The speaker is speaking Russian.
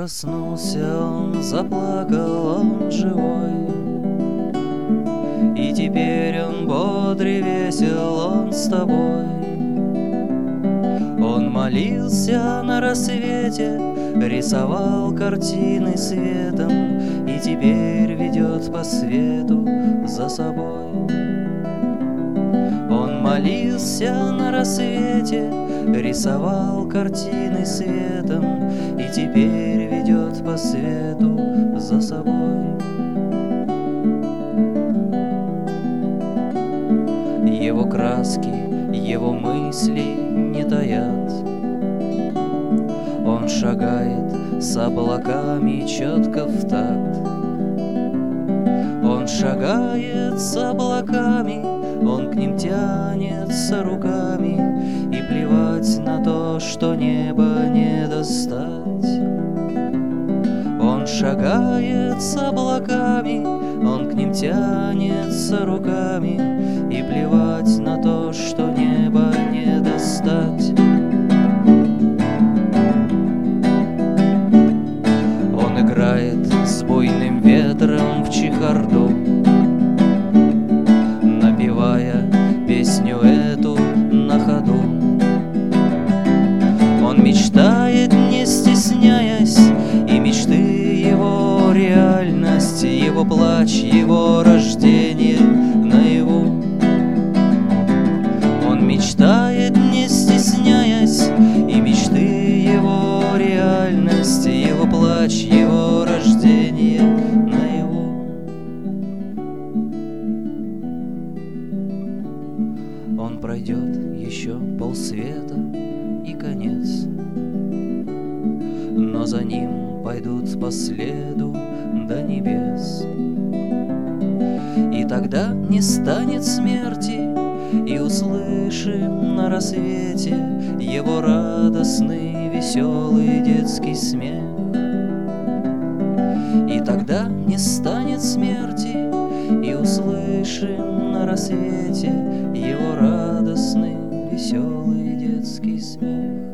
Проснулся он, заплакал он живой, и теперь он бодр и весел, он с тобой. Он молился на рассвете, рисовал картины светом, и теперь ведет по свету за собой. Он молился на рассвете, рисовал картины светом, и теперь ведет по свету за собой. Его краски, его мысли не таят. Он шагает с облаками четко в такт. Он шагает с облаками, он к ним тянется руками, и плевать на то, что небо не достать. Он шагает с облаками, он к ним тянется руками, и плевать на то, что небо не достать. Он играет с буйным ветром в чехарду, напевая песню эту на ходу. Он мечтает, не стесняясь, и мечты его реальность, его плач, его рождение наяву. Он мечтает, не стесняясь, и мечты его реальность, его плач, его рождение наяву. Он пройдет еще полсвета и конец, но за ним пойдут по следу до небес. И тогда не станет смерти, и услышим на рассвете его радостный, веселый детский смех. И тогда не станет смерти, и услышим на рассвете его радостный, веселый детский смех.